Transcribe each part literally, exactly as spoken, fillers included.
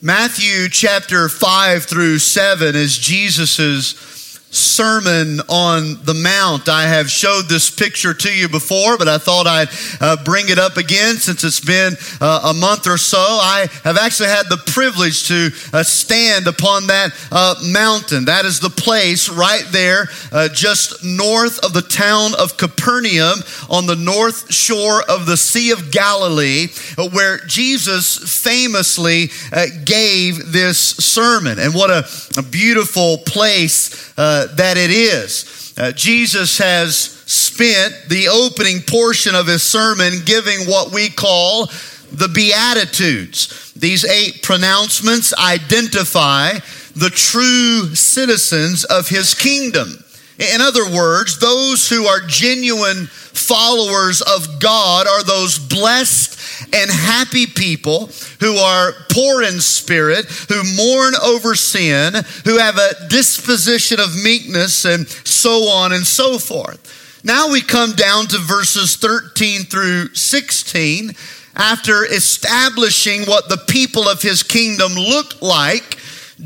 Matthew chapter five through seven is Jesus's Sermon on the Mount. I have showed this picture to you before, but I thought I'd uh, bring it up again since it's been uh, a month or so. I have actually had the privilege to uh, stand upon that uh, mountain. That is the place right there uh, just north of the town of Capernaum on the north shore of the Sea of Galilee, uh, where Jesus famously uh, gave this sermon. And what a, a beautiful place uh, that it is. Uh, Jesus has spent the opening portion of his sermon giving what we call the Beatitudes. These eight pronouncements identify the true citizens of his kingdom. In other words, those who are genuine followers of God are those blessed and happy people who are poor in spirit, who mourn over sin, who have a disposition of meekness, and so on and so forth. Now we come down to verses thirteen through sixteen. After establishing what the people of his kingdom look like,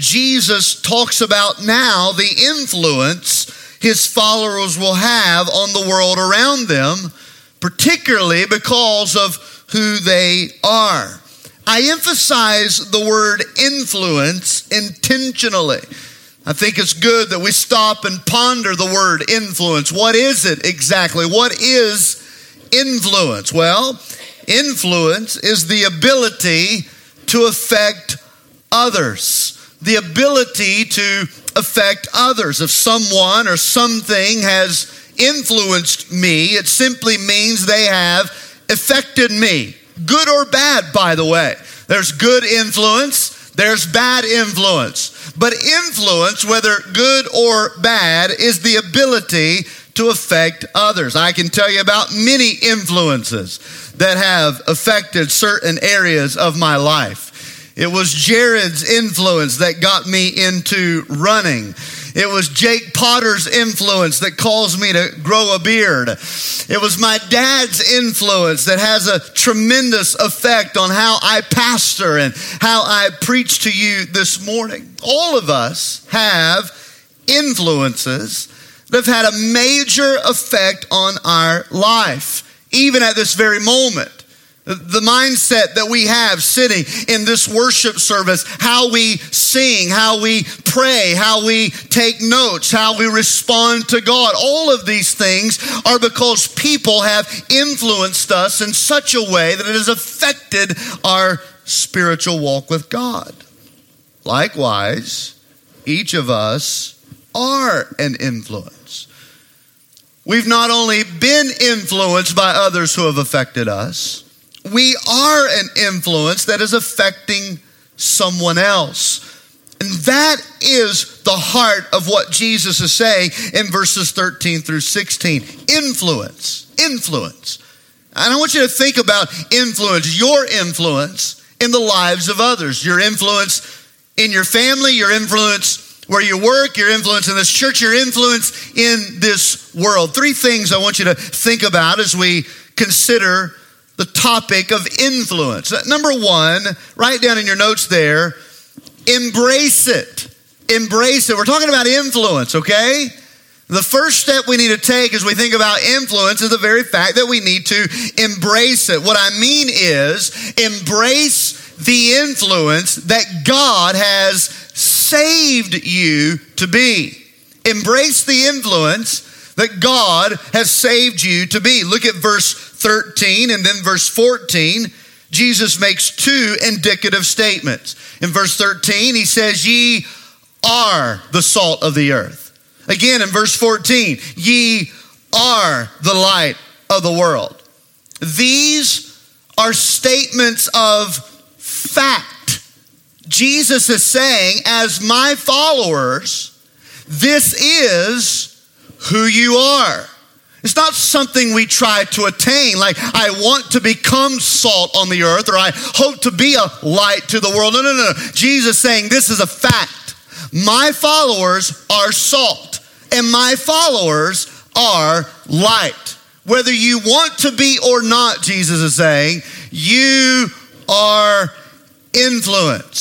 Jesus talks about now the influence his followers will have on the world around them, particularly because of who they are. I emphasize the word influence intentionally. I think it's good that we stop and ponder the word influence. What is it exactly? What is influence? Well, influence is the ability to affect others. The ability to affect others. If someone or something has influenced me, it simply means they have affected me. Good or bad, by the way. There's good influence, there's bad influence. But influence, whether good or bad, is the ability to affect others. I can tell you about many influences that have affected certain areas of my life. It was Jared's influence that got me into running. It was Jake Potter's influence that caused me to grow a beard. It was my dad's influence that has a tremendous effect on how I pastor and how I preach to you this morning. All of us have influences that have had a major effect on our life, even at this very moment. The mindset that we have sitting in this worship service, how we sing, how we pray, how we take notes, how we respond to God, all of these things are because people have influenced us in such a way that it has affected our spiritual walk with God. Likewise, each of us are an influence. We've not only been influenced by others who have affected us, we are an influence that is affecting someone else. And that is the heart of what Jesus is saying in verses thirteen through sixteen. Influence. Influence. And I want you to think about influence, your influence in the lives of others. Your influence in your family, your influence where you work, your influence in this church, your influence in this world. Three things I want you to think about as we consider the topic of influence. Number one, write down in your notes there, embrace it. Embrace it. We're talking about influence, okay? The first step we need to take as we think about influence is the very fact that we need to embrace it. What I mean is, embrace the influence that God has saved you to be. Embrace the influence that God has saved you to be. Look at verse thirteen and then verse fourteen. Jesus makes two indicative statements. In verse thirteen, he says, ye are the salt of the earth. Again, in verse fourteen, ye are the light of the world. These are statements of fact. Jesus is saying, as my followers, this is who you are. It's not something we try to attain, like I want to become salt on the earth or I hope to be a light to the world. No, no, no. Jesus is saying this is a fact. My followers are salt and my followers are light. Whether you want to be or not, Jesus is saying, you are influence.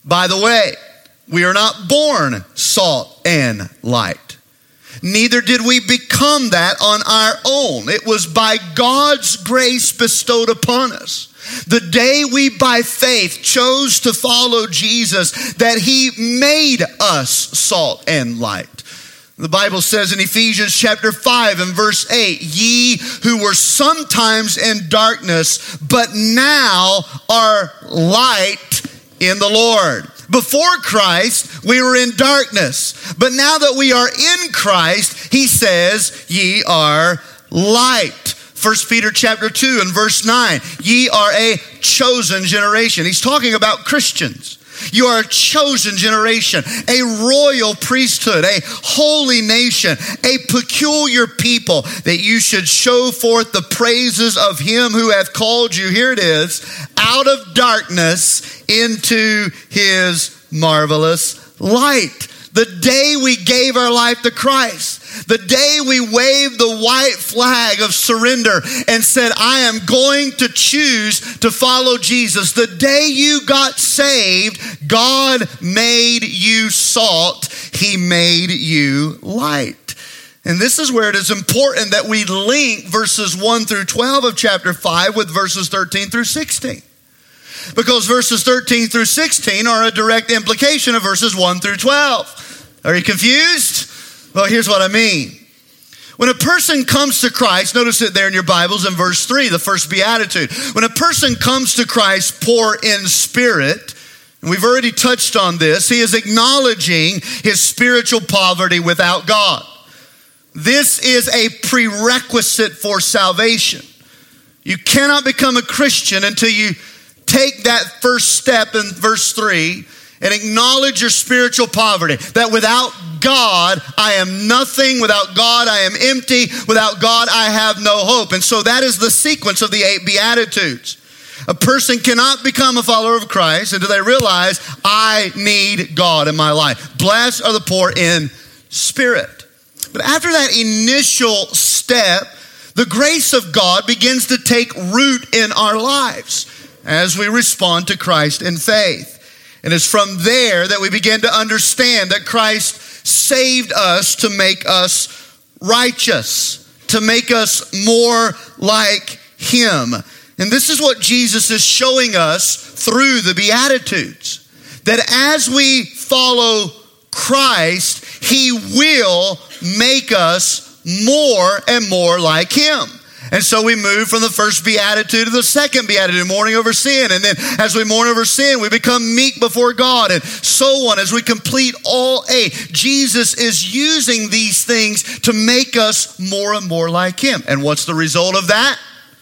By the way, we are not born salt and light. Neither did we become that on our own. It was by God's grace bestowed upon us. The day we by faith chose to follow Jesus, that he made us salt and light. The Bible says in Ephesians chapter five and verse eight, ye who were sometimes in darkness, but now are light in the Lord. Before Christ, we were in darkness. But now that we are in Christ, he says, ye are light. First Peter chapter two and verse nine, ye are a chosen generation. He's talking about Christians. You are a chosen generation, a royal priesthood, a holy nation, a peculiar people, that you should show forth the praises of him who hath called you, here it is, out of darkness into his marvelous light. The day we gave our life to Christ, the day we waved the white flag of surrender and said, I am going to choose to follow Jesus. The day you got saved, God made you salt. He made you light. And this is where it is important that we link verses one through twelve of chapter five with verses thirteen through sixteen. Because verses thirteen through sixteen are a direct implication of verses one through twelve. Are you confused? Well, here's what I mean. When a person comes to Christ, notice it there in your Bibles in verse three, the first beatitude. When a person comes to Christ poor in spirit, and we've already touched on this, he is acknowledging his spiritual poverty without God. This is a prerequisite for salvation. You cannot become a Christian until you take that first step in verse three and acknowledge your spiritual poverty. That without God, I am nothing. Without God, I am empty. Without God, I have no hope. And so that is the sequence of the eight Beatitudes. A person cannot become a follower of Christ until they realize, I need God in my life. Blessed are the poor in spirit. But after that initial step, the grace of God begins to take root in our lives as we respond to Christ in faith. And it's from there that we begin to understand that Christ saved us to make us righteous, to make us more like him. And this is what Jesus is showing us through the Beatitudes. That as we follow Christ, he will make us more and more like him. And so we move from the first beatitude to the second beatitude, mourning over sin. And then as we mourn over sin, we become meek before God, and so on as we complete all eight. Jesus is using these things to make us more and more like him. And what's the result of that?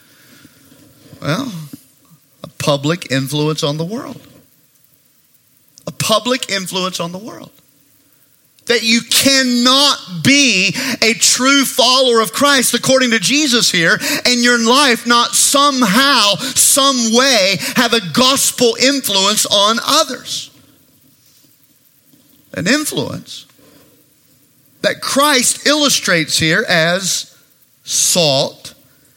Well, a public influence on the world. A public influence on the world. That you cannot be a true follower of Christ, according to Jesus here, and your life not somehow, some way, have a gospel influence on others. An influence that Christ illustrates here as salt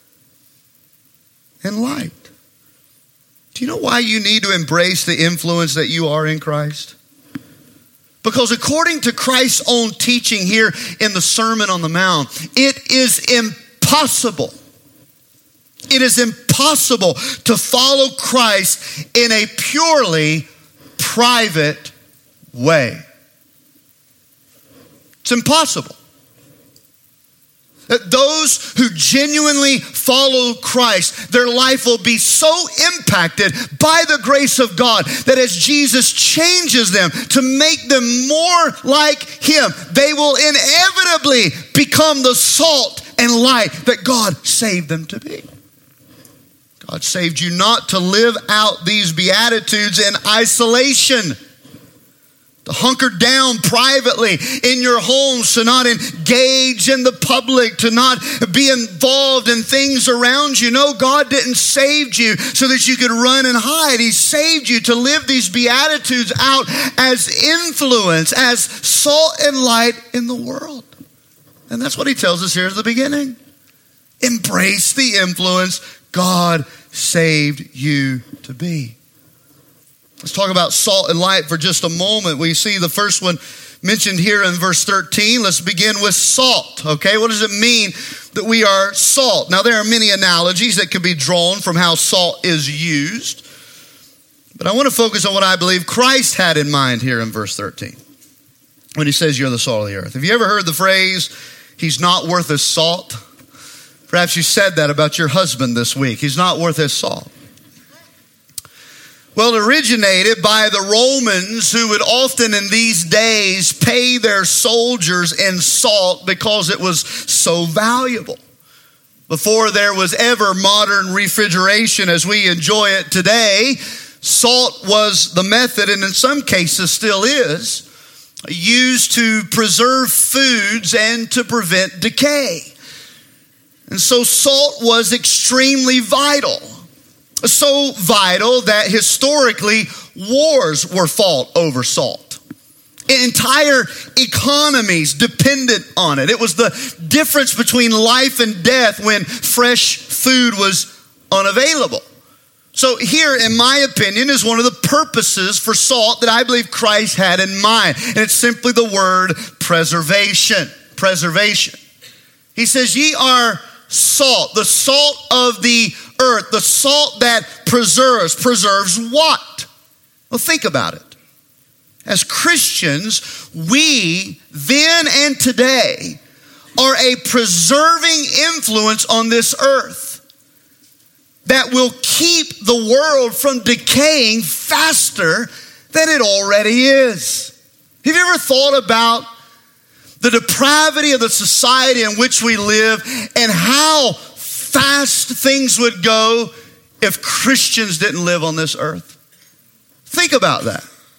and light. Do you know why you need to embrace the influence that you are in Christ? Because according to Christ's own teaching here in the Sermon on the Mount, it is impossible. It is impossible to follow Christ in a purely private way. It's impossible. That those who genuinely follow Christ, their life will be so impacted by the grace of God that as Jesus changes them to make them more like him, they will inevitably become the salt and light that God saved them to be. God saved you not to live out these Beatitudes in isolation, to hunker down privately in your homes, to not engage in the public, to not be involved in things around you. No, God didn't save you so that you could run and hide. He saved you to live these Beatitudes out as influence, as salt and light in the world. And that's what he tells us here at the beginning. Embrace the influence God saved you to be. Let's talk about salt and light for just a moment. We see the first one mentioned here in verse thirteen. Let's begin with salt, okay? What does it mean that we are salt? Now, there are many analogies that can be drawn from how salt is used, but I want to focus on what I believe Christ had in mind here in verse thirteen when he says you're the salt of the earth. Have you ever heard the phrase, he's not worth his salt? Perhaps you said that about your husband this week. He's not worth his salt. Well, it originated by the Romans, who would often in these days pay their soldiers in salt because it was so valuable. Before there was ever modern refrigeration as we enjoy it today, salt was the method, and in some cases still is, used to preserve foods and to prevent decay. And so salt was extremely vital. So vital that historically wars were fought over salt. Entire economies depended on it. It was the difference between life and death when fresh food was unavailable. So here, in my opinion, is one of the purposes for salt that I believe Christ had in mind. And it's simply the word preservation. Preservation. He says, ye are salt, the salt of the earth, the salt that preserves. Preserves what? Well, think about it. As Christians, we then and today are a preserving influence on this earth that will keep the world from decaying faster than it already is. Have you ever thought about the depravity of the society in which we live and how fast things would go if Christians didn't live on this earth? Think about that.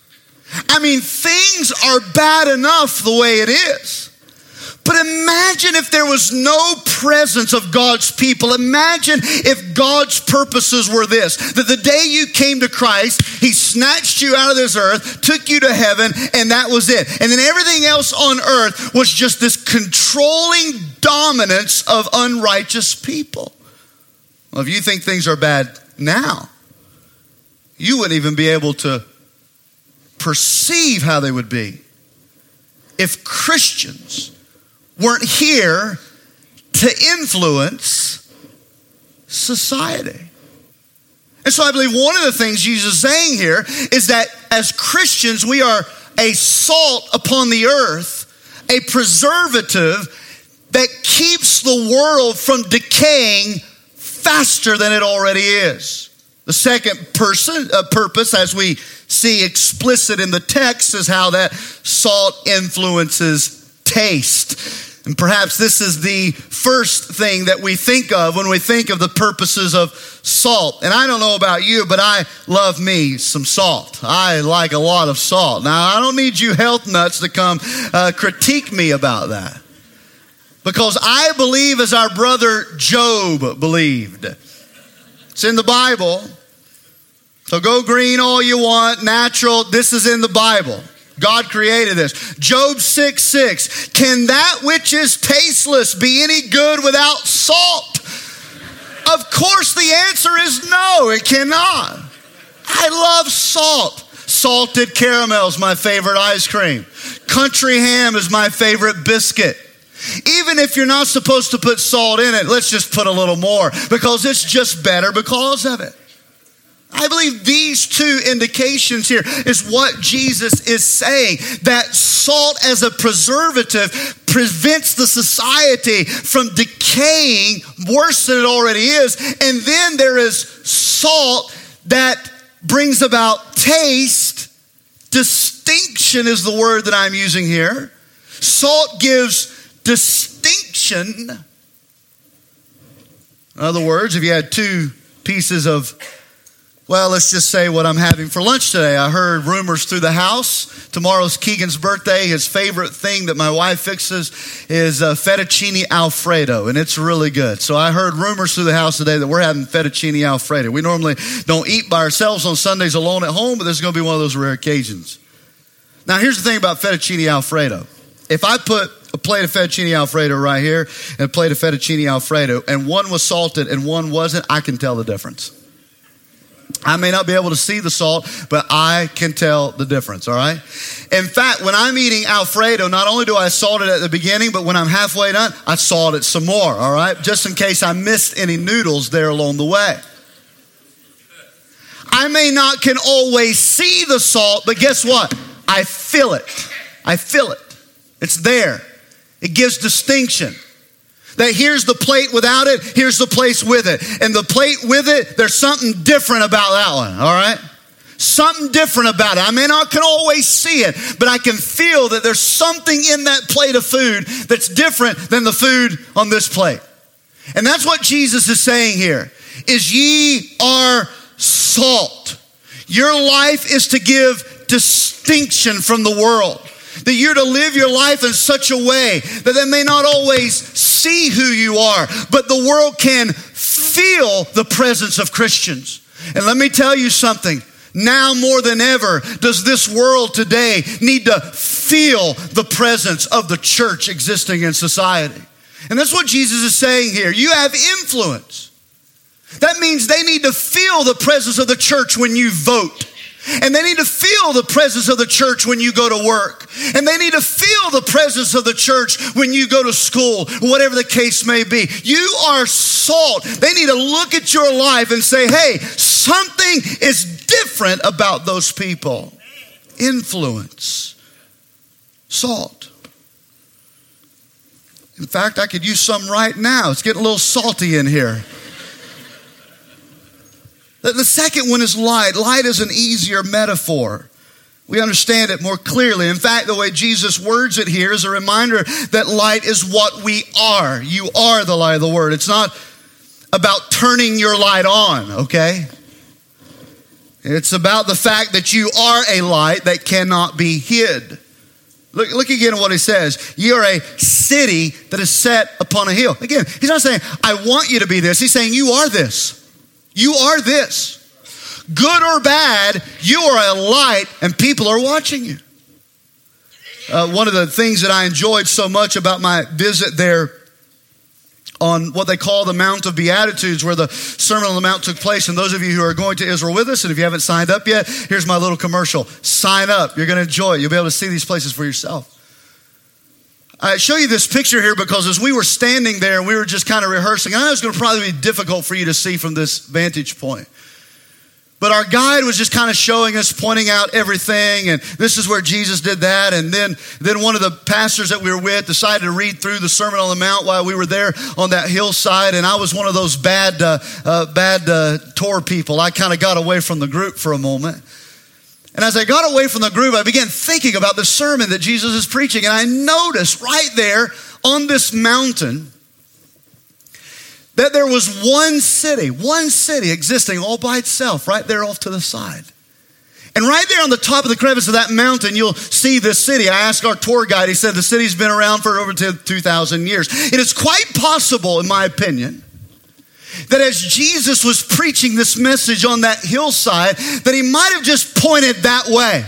I mean, things are bad enough the way it is. But imagine if there was no presence of God's people. Imagine if God's purposes were this, that the day you came to Christ, he snatched you out of this earth, took you to heaven, and that was it. And then everything else on earth was just this controlling dominance of unrighteous people. Well, if you think things are bad now, you wouldn't even be able to perceive how they would be if Christians weren't here to influence society. And so I believe one of the things Jesus is saying here is that as Christians, we are a salt upon the earth, a preservative that keeps the world from decaying faster than it already is. The second person, uh, purpose, as we see explicit in the text, is how that salt influences taste. And perhaps this is the first thing that we think of when we think of the purposes of salt. And I don't know about you, but I love me some salt. I like a lot of salt. Now, I don't need you health nuts to come uh, critique me about that. Because I believe as our brother Job believed. It's in the Bible. So go green all you want, natural. This is in the Bible. God created this. Job six six. Can that which is tasteless be any good without salt? Of course the answer is no, it cannot. I love salt. Salted caramel is my favorite ice cream. Country ham is my favorite biscuit. Even if you're not supposed to put salt in it, let's just put a little more because it's just better because of it. I believe these two indications here is what Jesus is saying, that salt as a preservative prevents the society from decaying worse than it already is. And then there is salt that brings about taste. Distinction is the word that I'm using here. Salt gives distinction. In other words, if you had two pieces of, well, let's just say what I'm having for lunch today. I heard rumors through the house. Tomorrow's Keegan's birthday. His favorite thing that my wife fixes is uh, fettuccine Alfredo, and it's really good. So I heard rumors through the house today that we're having fettuccine Alfredo. We normally don't eat by ourselves on Sundays alone at home, but this is going to be one of those rare occasions. Now, here's the thing about fettuccine Alfredo. If I put a plate of fettuccine Alfredo right here and a plate of fettuccine Alfredo, and one was salted and one wasn't, I can tell the difference. I may not be able to see the salt, but I can tell the difference, all right? In fact, when I'm eating Alfredo, not only do I salt it at the beginning, but when I'm halfway done, I salt it some more, all right? Just in case I missed any noodles there along the way. I may not can always see the salt, but guess what? I feel it. I feel it. It's there. It gives distinction. That here's the plate without it, here's the place with it. And the plate with it, there's something different about that one, all right? Something different about it. I may not can always see it, but I can feel that there's something in that plate of food that's different than the food on this plate. And that's what Jesus is saying here, is ye are salt. Your life is to give distinction from the world. That you're to live your life in such a way that they may not always see who you are, but the world can feel the presence of Christians. And let me tell you something. Now more than ever does this world today need to feel the presence of the church existing in society. And that's what Jesus is saying here. You have influence. That means they need to feel the presence of the church when you vote. And they need to feel the presence of the church when you go to work. And they need to feel the presence of the church when you go to school, whatever the case may be. You are salt. They need to look at your life and say, hey, something is different about those people. Influence. Salt. In fact, I could use some right now. It's getting a little salty in here. The second one is light. Light is an easier metaphor. We understand it more clearly. In fact, the way Jesus words it here is a reminder that light is what we are. You are the light of the world. It's not about turning your light on, okay? It's about the fact that you are a light that cannot be hid. Look, look again at what he says. You are a city that is set upon a hill. Again, he's not saying, I want you to be this. He's saying, you are this. You are this. Good or bad, you are a light and people are watching you. Uh, one of the things that I enjoyed so much about my visit there on what they call the Mount of Beatitudes, where the Sermon on the Mount took place. And those of you who are going to Israel with us, and if you haven't signed up yet, here's my little commercial. Sign up. You're going to enjoy it. You'll be able to see these places for yourself. I show you this picture here because as we were standing there and we were just kind of rehearsing, I know it's going to probably be difficult for you to see from this vantage point. But our guide was just kind of showing us, pointing out everything, and this is where Jesus did that. And then, then one of the pastors that we were with decided to read through the Sermon on the Mount while we were there on that hillside. And I was one of those bad, uh, uh, bad uh, tour people. I kind of got away from the group for a moment. And as I got away from the group, I began thinking about the sermon that Jesus is preaching. And I noticed right there on this mountain that there was one city, one city existing all by itself right there off to the side. And right there on the top of the crevice of that mountain, you'll see this city. I asked our tour guide, he said the city's been around for over two thousand years. It is quite possible, in my opinion, that as Jesus was preaching this message on that hillside, that he might have just pointed that way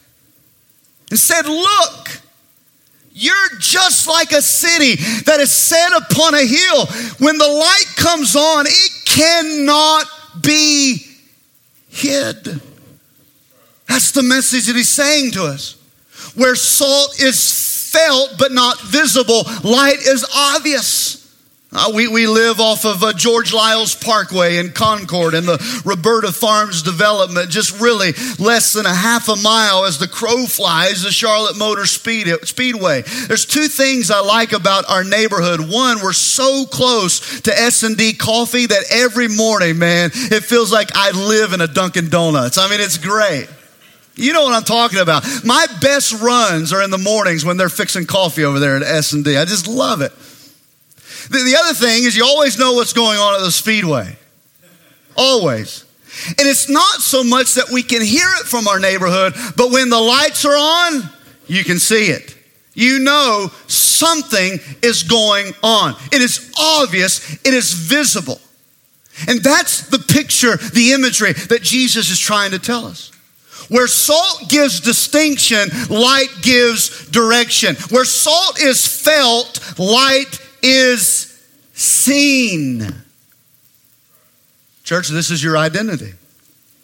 and said, look, you're just like a city that is set upon a hill. When the light comes on, it cannot be hid. That's the message that he's saying to us. Where salt is felt but not visible, light is obvious. Uh, we, we live off of uh, George Lyles Parkway in Concord and the Roberta Farms development, just really less than a half a mile as the crow flies, the Charlotte Motor Speed, Speedway. There's two things I like about our neighborhood. One, we're so close to S and D Coffee that every morning, man, it feels like I live in a Dunkin' Donuts. I mean, it's great. You know what I'm talking about. My best runs are in the mornings when they're fixing coffee over there at S and D. I just love it. The other thing is you always know what's going on at the Speedway. Always. And it's not so much that we can hear it from our neighborhood, but when the lights are on, you can see it. You know something is going on. It is obvious. It is visible. And that's the picture, the imagery that Jesus is trying to tell us. Where salt gives distinction, light gives direction. Where salt is felt, light is seen. Church, this is your identity.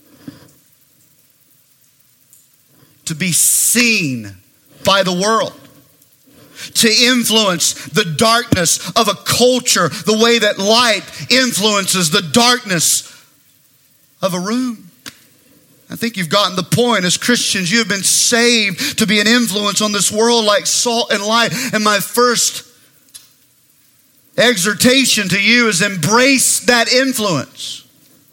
to be seen by the world, to influence the darkness of a culture the way that light influences the darkness of a room. I think you've gotten the point. As Christians, you have been saved to be an influence on this world like salt and light. And my first exhortation to you is embrace that influence.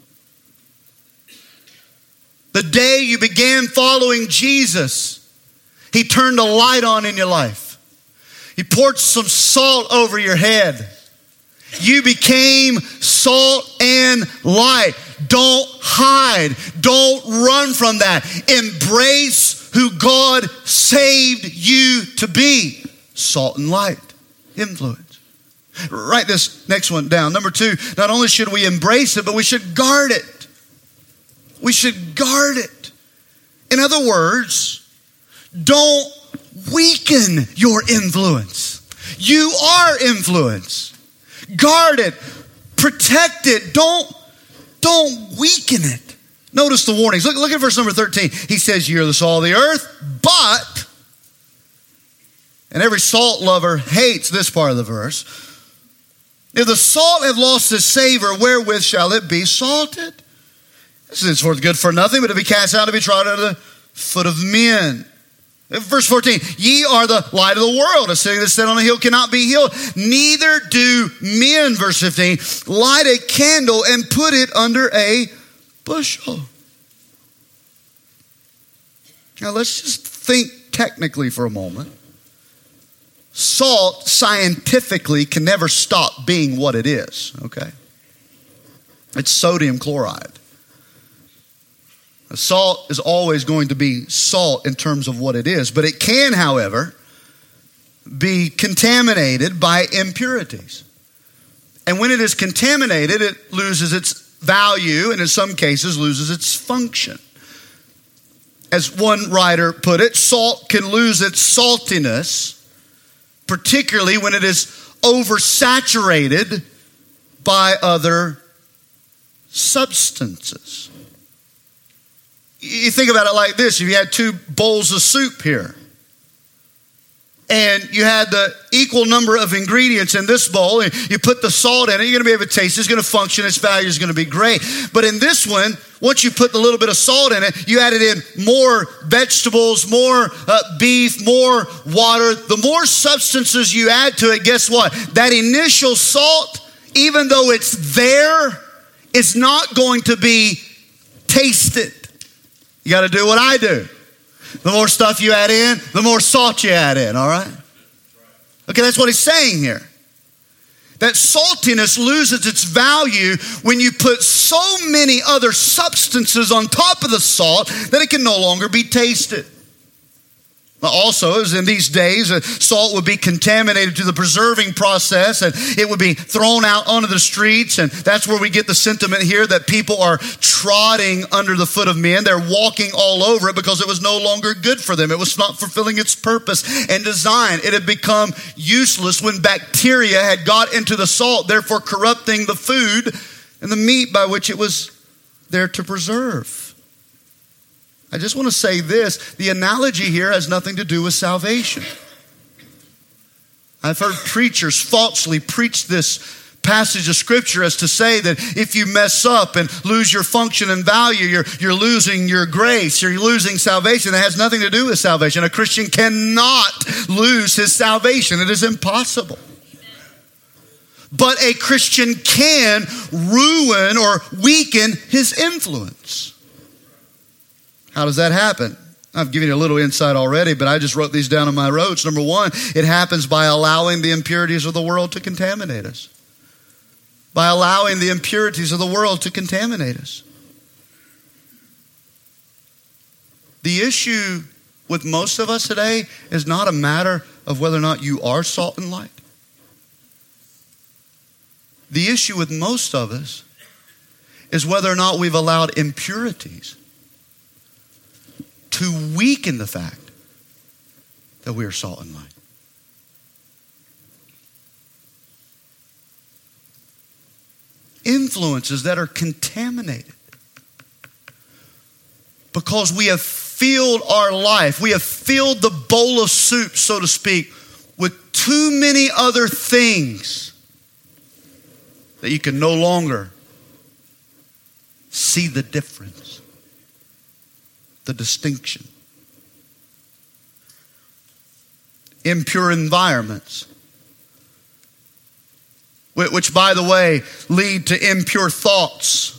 The day you began following Jesus, He turned a light on in your life. He poured some salt over your head. You became salt and light. Don't hide. Don't run from that. Embrace who God saved you to be. Salt and light. Influence. Write this next one down. Number two, not only should we embrace it, but we should guard it. We should guard it. In other words, don't weaken your influence. You are influence. Guard it. Protect it. Don't, don't weaken it. Notice the warnings. Look, look at verse number thirteen. He says, "You are the salt of the earth, but," and every salt lover hates this part of the verse, "if the salt have lost its savor, wherewith shall it be salted? This is henceforth good for nothing, but to be cast out, to be trodden under the foot of men." Verse fourteen, "Ye are the light of the world. A city that's set on a hill cannot be hid. Neither do men," verse fifteen, "light a candle and put it under a bushel." Now let's just think technically for a moment. Salt scientifically can never stop being what it is, okay? It's sodium chloride. Salt is always going to be salt in terms of what it is, but it can, however, be contaminated by impurities. And when it is contaminated, it loses its value and in some cases loses its function. As one writer put it, salt can lose its saltiness, particularly when it is oversaturated by other substances. You think about it like this. If you had two bowls of soup here, and you had the equal number of ingredients in this bowl, and you put the salt in it, you're going to be able to taste it. It's going to function. Its value is going to be great. But in this one, once you put the little bit of salt in it, you added in more vegetables, more uh, beef, more water. The more substances you add to it, guess what? That initial salt, even though it's there, it's not going to be tasted. You got to do what I do. The more stuff you add in, the more salt you add in, all right? Okay, that's what he's saying here. That saltiness loses its value when you put so many other substances on top of the salt that it can no longer be tasted. Also, as in these days, uh, salt would be contaminated through the preserving process and it would be thrown out onto the streets. And that's where we get the sentiment here that people are trotting under the foot of men. They're walking all over it because it was no longer good for them. It was not fulfilling its purpose and design. It had become useless when bacteria had got into the salt, therefore corrupting the food and the meat by which it was there to preserve. I just want to say this. The analogy here has nothing to do with salvation. I've heard preachers falsely preach this passage of Scripture as to say that if you mess up and lose your function and value, you're, you're losing your grace, you're losing salvation. It has nothing to do with salvation. A Christian cannot lose his salvation. It is impossible. But a Christian can ruin or weaken his influence. How does that happen? I've given you a little insight already, but I just wrote these down on my notes. Number one, it happens by allowing the impurities of the world to contaminate us. By allowing the impurities of the world to contaminate us. The issue with most of us today is not a matter of whether or not you are salt and light. The issue with most of us is whether or not we've allowed impurities to weaken the fact that we are salt and light. Influences that are contaminated because we have filled our life. We have filled the bowl of soup, so to speak, with too many other things that you can no longer see the difference, the distinction. Impure environments, which, by the way, lead to impure thoughts,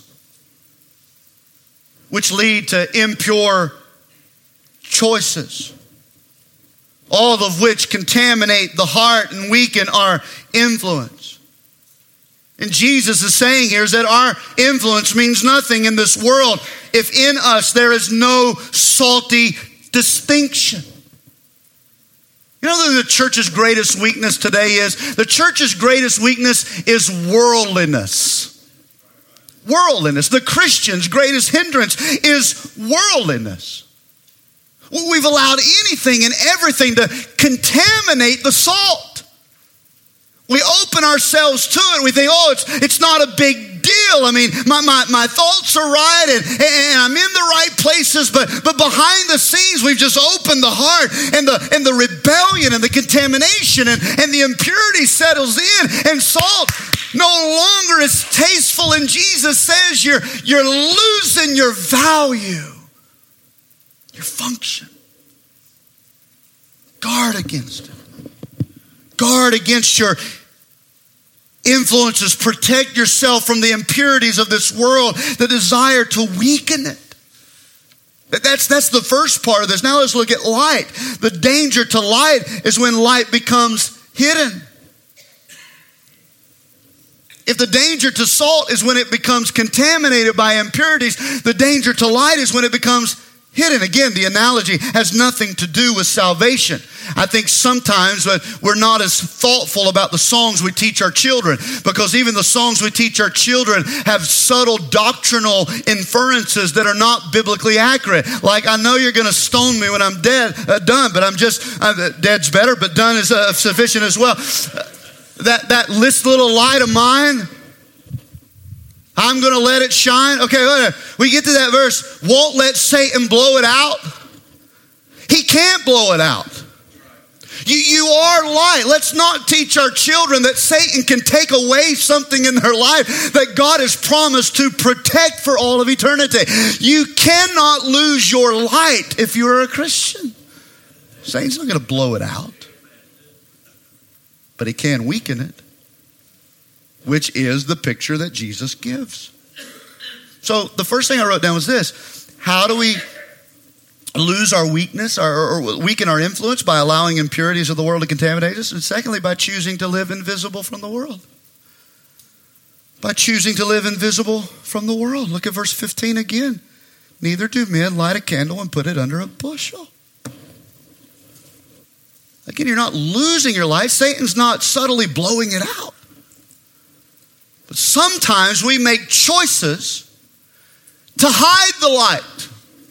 which lead to impure choices, all of which contaminate the heart and weaken our influence. And Jesus is saying here is that our influence means nothing in this world if in us there is no salty distinction. You know what the church's greatest weakness today is? The church's greatest weakness is worldliness. Worldliness. The Christian's greatest hindrance is worldliness. We've allowed anything and everything to contaminate the salt. We open ourselves to it. We think, oh, it's it's not a big deal. I mean, my, my, my thoughts are right and, and I'm in the right places, but, but behind the scenes, we've just opened the heart and the, and the rebellion and the contamination and, and the impurity settles in, and salt no longer is tasteful. And Jesus says you're, you're losing your value, your function. Guard against it. Guard against your influences. Protect yourself from the impurities of this world, the desire to weaken it. That's, that's the first part of this. Now let's look at light. The danger to light is when light becomes hidden. If the danger to salt is when it becomes contaminated by impurities, the danger to light is when it becomes hidden. Again, the analogy has nothing to do with salvation. I think sometimes we're not as thoughtful about the songs we teach our children, because even the songs we teach our children have subtle doctrinal inferences that are not biblically accurate. Like, I know you're going to stone me when I'm dead, uh, done, but I'm just, uh, dead's better, but done is uh, sufficient as well. Uh, that, that this little light of mine, I'm going to let it shine. Okay, whatever. We get to that verse, won't let Satan blow it out. He can't blow it out. You, you are light. Let's not teach our children that Satan can take away something in their life that God has promised to protect for all of eternity. You cannot lose your light if you're a Christian. Satan's not going to blow it out, but he can weaken it, which is the picture that Jesus gives. So the first thing I wrote down was this: how do we lose our weakness or, or weaken our influence? By allowing impurities of the world to contaminate us. And secondly, by choosing to live invisible from the world. By choosing to live invisible from the world. Look at verse fifteen again. Neither do men light a candle and put it under a bushel. Again, you're not losing your light. Satan's not subtly blowing it out. But sometimes we make choices to hide the light.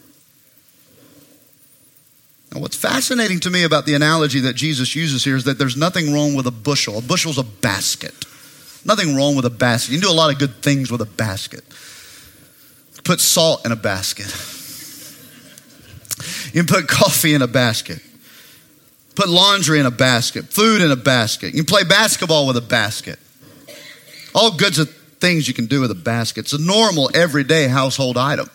Now, what's fascinating to me about the analogy that Jesus uses here is that there's nothing wrong with a bushel. A bushel's a basket. Nothing wrong with a basket. You can do a lot of good things with a basket. Put salt in a basket. You can put coffee in a basket. Put laundry in a basket. Food in a basket. You can play basketball with a basket. All goods of things you can do with a basket. It's a normal, everyday household item.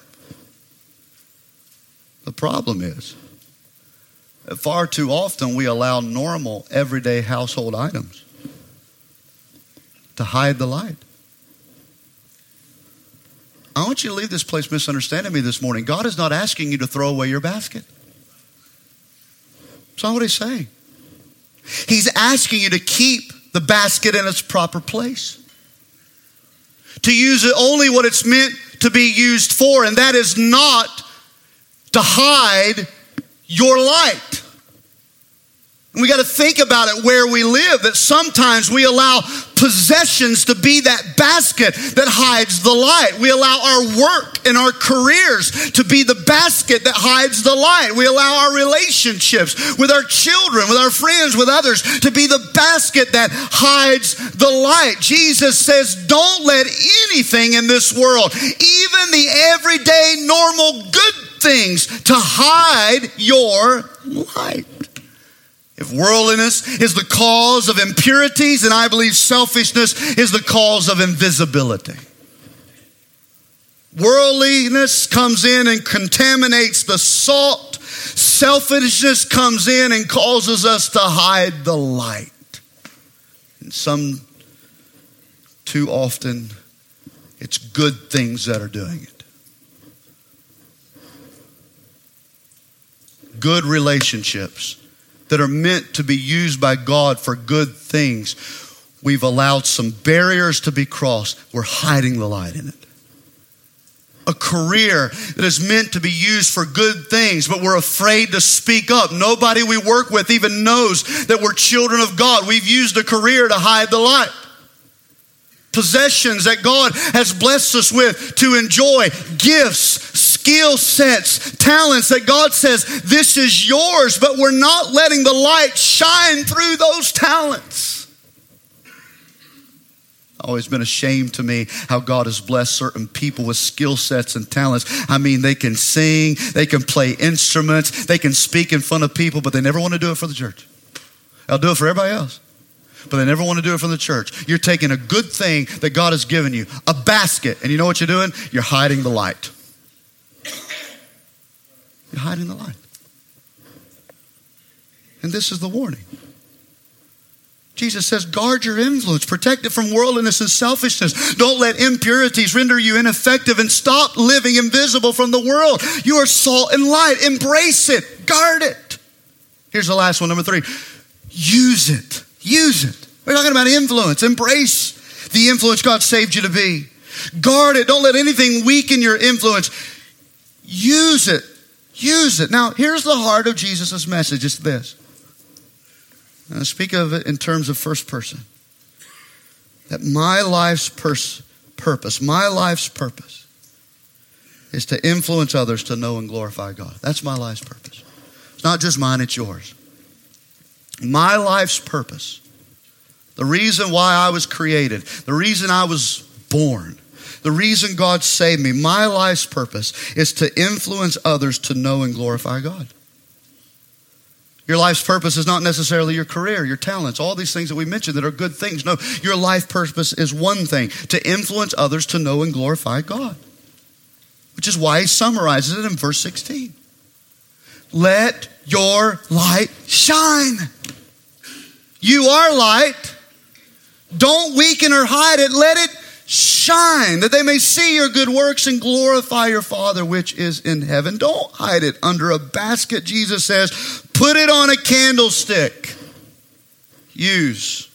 The problem is that far too often we allow normal, everyday household items to hide the light. I want you to leave this place misunderstanding me this morning. God is not asking you to throw away your basket. That's not what he's saying. He's asking you to keep the basket in its proper place. To use it only what it's meant to be used for, and that is not to hide your light. And we got to think about it where we live, that sometimes we allow possessions to be that basket that hides the light. We allow our work and our careers to be the basket that hides the light. We allow our relationships with our children, with our friends, with others to be the basket that hides the light. Jesus says, don't let anything in this world, even the everyday, normal, good things to hide your light. If worldliness is the cause of impurities, then I believe selfishness is the cause of invisibility. Worldliness comes in and contaminates the salt. Selfishness comes in and causes us to hide the light. And some, too often, it's good things that are doing it. Good relationships that are meant to be used by God for good things. We've allowed some barriers to be crossed. We're hiding the light in it. A career that is meant to be used for good things, but we're afraid to speak up. Nobody we work with even knows that we're children of God. We've used a career to hide the light. Possessions that God has blessed us with to enjoy, gifts, skill sets, talents that God says, this is yours, but we're not letting the light shine through those talents. Always been a shame to me how God has blessed certain people with skill sets and talents. I mean, they can sing, they can play instruments, they can speak in front of people, but they never want to do it for the church. They'll do it for everybody else, but they never want to do it for the church. You're taking a good thing that God has given you, a basket, and you know what you're doing? You're hiding the light. You're hiding the light. And this is the warning. Jesus says, guard your influence. Protect it from worldliness and selfishness. Don't let impurities render you ineffective, and stop living invisible from the world. You are salt and light. Embrace it. Guard it. Here's the last one, number three. Use it. Use it. We're talking about influence. Embrace the influence God saved you to be. Guard it. Don't let anything weaken your influence. Use it. Use it. Now, here's the heart of Jesus' message. It's this. And I speak of it in terms of first person. That my life's pers- purpose, my life's purpose is to influence others to know and glorify God. That's my life's purpose. It's not just mine, it's yours. My life's purpose, the reason why I was created, the reason I was born, the reason God saved me, my life's purpose is to influence others to know and glorify God. Your life's purpose is not necessarily your career, your talents, all these things that we mentioned that are good things. No, your life purpose is one thing, to influence others to know and glorify God. Which is why he summarizes it in verse sixteen. Let your light shine. You are light. Don't weaken or hide it. Let it shine, that they may see your good works and glorify your Father which is in heaven. Don't hide it under a basket, Jesus says. Put it on a candlestick. Use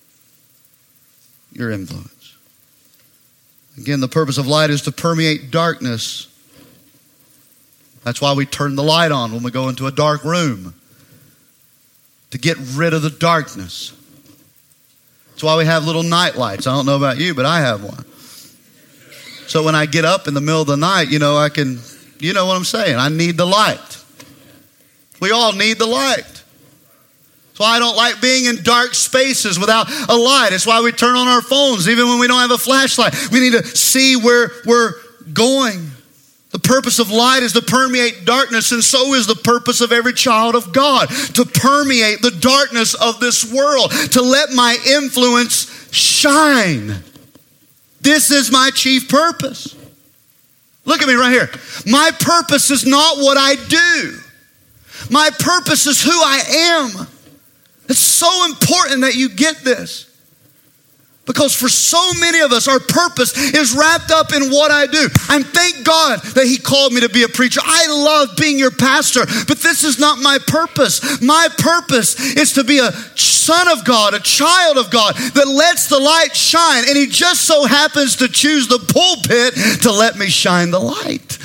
your influence. Again, the purpose of light is to permeate darkness. That's why we turn the light on when we go into a dark room, to get rid of the darkness. That's why we have little night lights. I don't know about you, but I have one. So when I get up in the middle of the night, you know, I can, you know what I'm saying? I need the light. We all need the light. That's why I don't like being in dark spaces without a light. It's why we turn on our phones even when we don't have a flashlight. We need to see where we're going. The purpose of light is to permeate darkness, and so is the purpose of every child of God, to permeate the darkness of this world, to let my influence shine. This is my chief purpose. Look at me right here. My purpose is not what I do. My purpose is who I am. It's so important that you get this. Because for so many of us, our purpose is wrapped up in what I do. And thank God that he called me to be a preacher. I love being your pastor, but this is not my purpose. My purpose is to be a son of God, a child of God that lets the light shine. And he just so happens to choose the pulpit to let me shine the light.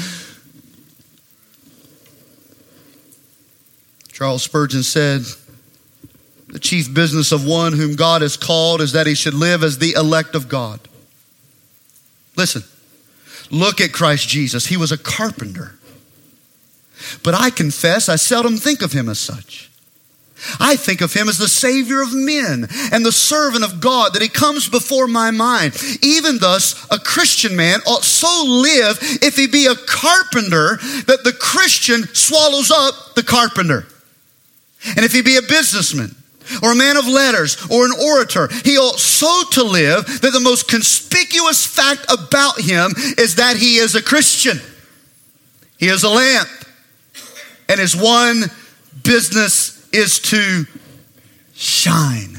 Charles Spurgeon said, the chief business of one whom God has called is that he should live as the elect of God. Listen, look at Christ Jesus. He was a carpenter. But I confess I seldom think of him as such. I think of him as the Savior of men and the servant of God, that he comes before my mind. Even thus, a Christian man ought so live if he be a carpenter, that the Christian swallows up the carpenter. And if he be a businessman, or a man of letters, or an orator, he ought so to live that the most conspicuous fact about him is that he is a Christian. He is a lamp, and his one business is to shine.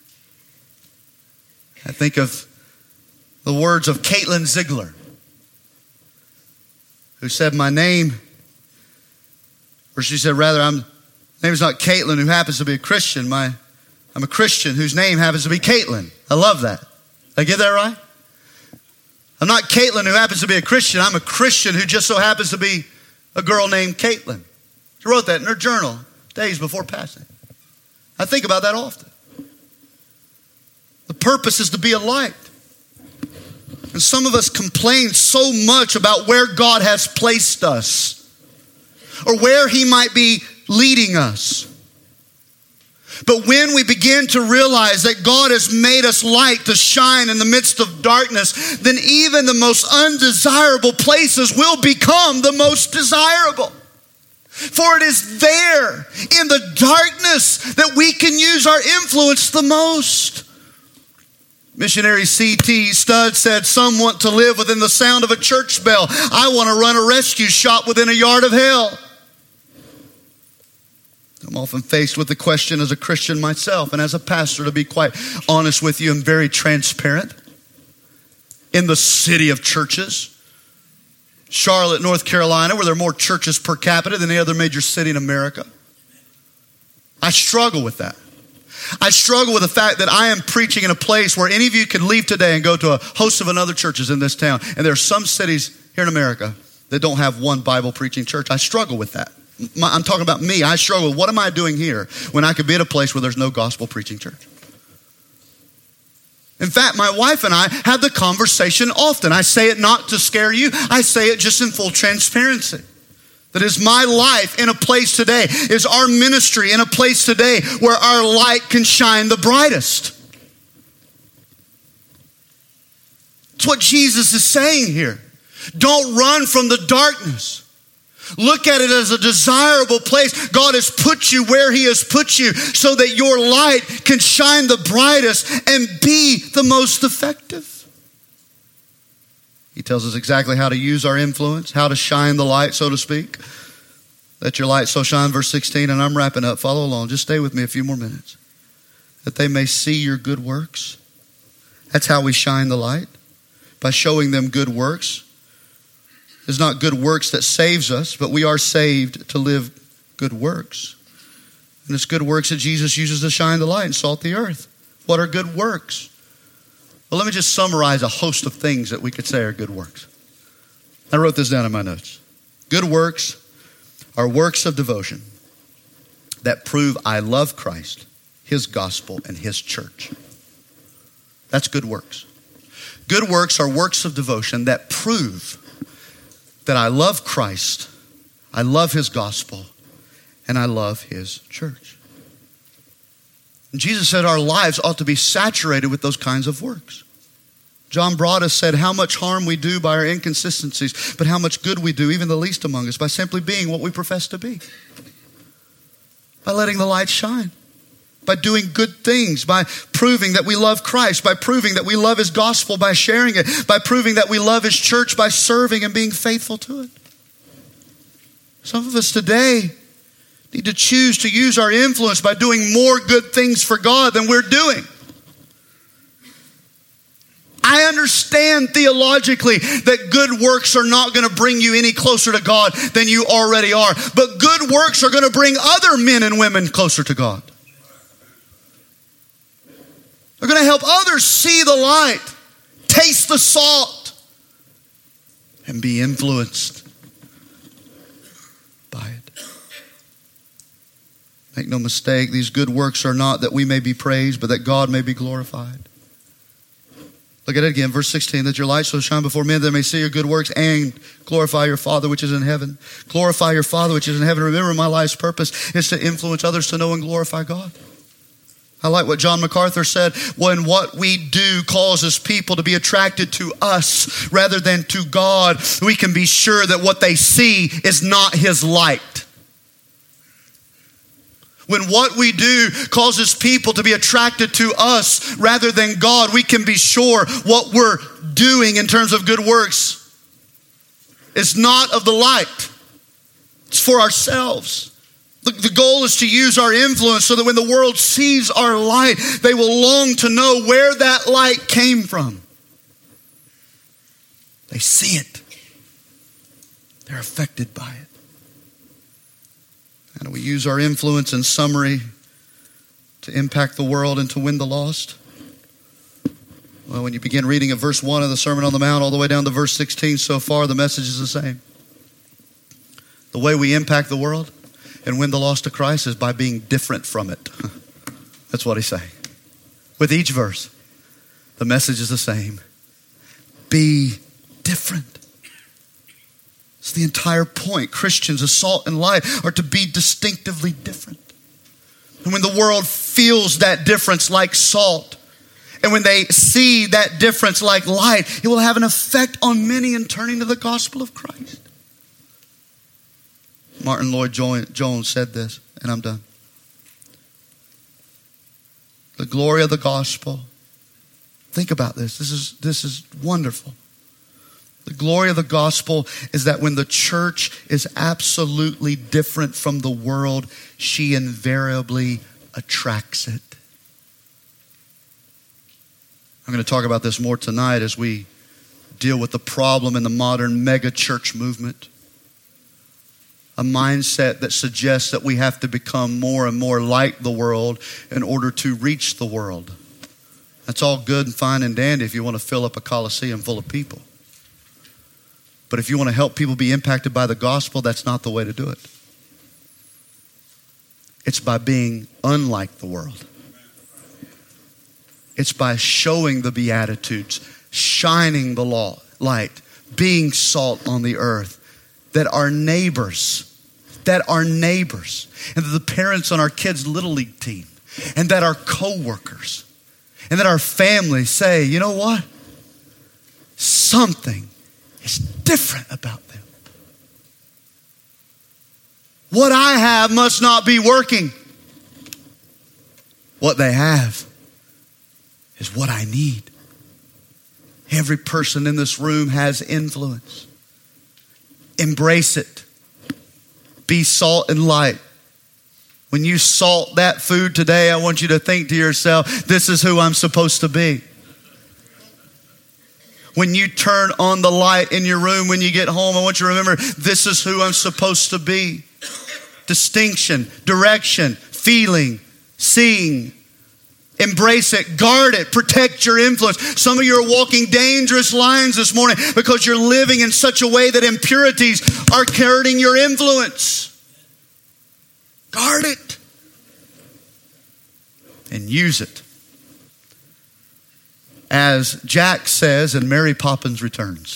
I think of the words of Caitlin Ziegler, who said, my name, or she said rather, I'm My name is not Caitlin, who happens to be a Christian. My, I'm a Christian whose name happens to be Caitlin. I love that. Did I get that right? I'm not Caitlin, who happens to be a Christian. I'm a Christian who just so happens to be a girl named Caitlin. She wrote that in her journal days before passing. I think about that often. The purpose is to be a light. And some of us complain so much about where God has placed us, or where he might be leading us. But when we begin to realize that God has made us light to shine in the midst of darkness, then even the most undesirable places will become the most desirable. For it is there in the darkness that we can use our influence the most. Missionary C T Studd said, some want to live within the sound of a church bell. I want to run a rescue shop within a yard of hell. I'm often faced with the question as a Christian myself and as a pastor, to be quite honest with you and very transparent. In the city of churches, Charlotte, North Carolina, where there are more churches per capita than any other major city in America, I struggle with that. I struggle with the fact that I am preaching in a place where any of you could leave today and go to a host of another churches in this town. And there are some cities here in America that don't have one Bible preaching church. I struggle with that. My, I'm talking about me. I struggle with what am I doing here when I could be at a place where there's no gospel preaching church? In fact, my wife and I have the conversation often. I say it not to scare you. I say it just in full transparency. That is my life in a place today, is our ministry in a place today where our light can shine the brightest. That's what Jesus is saying here. Don't run from the darkness. Look at it as a desirable place. God has put you where he has put you so that your light can shine the brightest and be the most effective. He tells us exactly how to use our influence, how to shine the light, so to speak. Let your light so shine, verse sixteen, and I'm wrapping up. Follow along. Just stay with me a few more minutes. That they may see your good works. That's how we shine the light. By showing them good works. It's not good works that saves us, but we are saved to live good works. And it's good works that Jesus uses to shine the light and salt the earth. What are good works? Well, let me just summarize a host of things that we could say are good works. I wrote this down in my notes. Good works are works of devotion that prove I love Christ, his gospel, and his church. That's good works. Good works are works of devotion that prove that I love Christ, I love his gospel, and I love his church. And Jesus said our lives ought to be saturated with those kinds of works. John Broadus said how much harm we do by our inconsistencies, but how much good we do, even the least among us, by simply being what we profess to be. By letting the light shine. By doing good things, by proving that we love Christ, by proving that we love his gospel, by sharing it, by proving that we love his church, by serving and being faithful to it. Some of us today need to choose to use our influence by doing more good things for God than we're doing. I understand theologically that good works are not going to bring you any closer to God than you already are, but good works are going to bring other men and women closer to God. They're going to help others see the light, taste the salt, and be influenced by it. Make no mistake, these good works are not that we may be praised, but that God may be glorified. Look at it again, verse sixteen, that your light shall shine before men, that they may see your good works and glorify your Father which is in heaven. Glorify your Father which is in heaven. Remember, my life's purpose is to influence others to know and glorify God. I like what John MacArthur said, when what we do causes people to be attracted to us rather than to God, we can be sure that what they see is not His light. When what we do causes people to be attracted to us rather than God, we can be sure what we're doing in terms of good works is not of the light. It's for ourselves. The, the goal is to use our influence so that when the world sees our light, they will long to know where that light came from. They see it. They're affected by it. And we use our influence in summary to impact the world and to win the lost. Well, when you begin reading at verse one of the Sermon on the Mount all the way down to verse sixteen so far, the message is the same. The way we impact the world and win the lost to Christ is by being different from it. That's what he's saying. With each verse, the message is the same. Be different. It's the entire point. Christians, as salt and light, are to be distinctively different. And when the world feels that difference like salt, and when they see that difference like light, it will have an effect on many in turning to the gospel of Christ. Martin Lloyd-Jones said this, and I'm done. The glory of the gospel. Think about this. This is, this is wonderful. The glory of the gospel is that when the church is absolutely different from the world, she invariably attracts it. I'm going to talk about this more tonight as we deal with the problem in the modern mega church movement. A mindset that suggests that we have to become more and more like the world in order to reach the world. That's all good and fine and dandy if you want to fill up a coliseum full of people. But if you want to help people be impacted by the gospel, that's not the way to do it. It's by being unlike the world. It's by showing the Beatitudes, shining the law, light, being salt on the earth, that our neighbors, that our neighbors, and that the parents on our kids' Little League team, and that our co-workers, and that our families say, you know what? Something is different about them. What I have must not be working. What they have is what I need. Every person in this room has influence. Embrace it. Be salt and light. When you salt that food today, I want you to think to yourself, this is who I'm supposed to be. When you turn on the light in your room when you get home, I want you to remember, this is who I'm supposed to be. Distinction, direction, feeling, seeing. Embrace it, guard it, protect your influence. Some of you are walking dangerous lines this morning because you're living in such a way that impurities are carrying your influence. Guard it and use it. As Jack says in Mary Poppins Returns,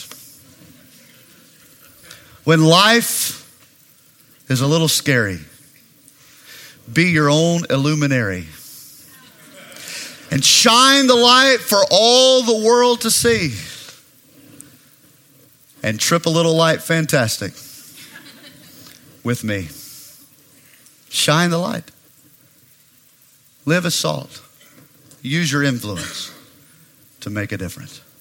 when life is a little scary, be your own illuminary and shine the light for all the world to see. And trip a little light fantastic with me. Shine the light. Live as salt. Use your influence to make a difference.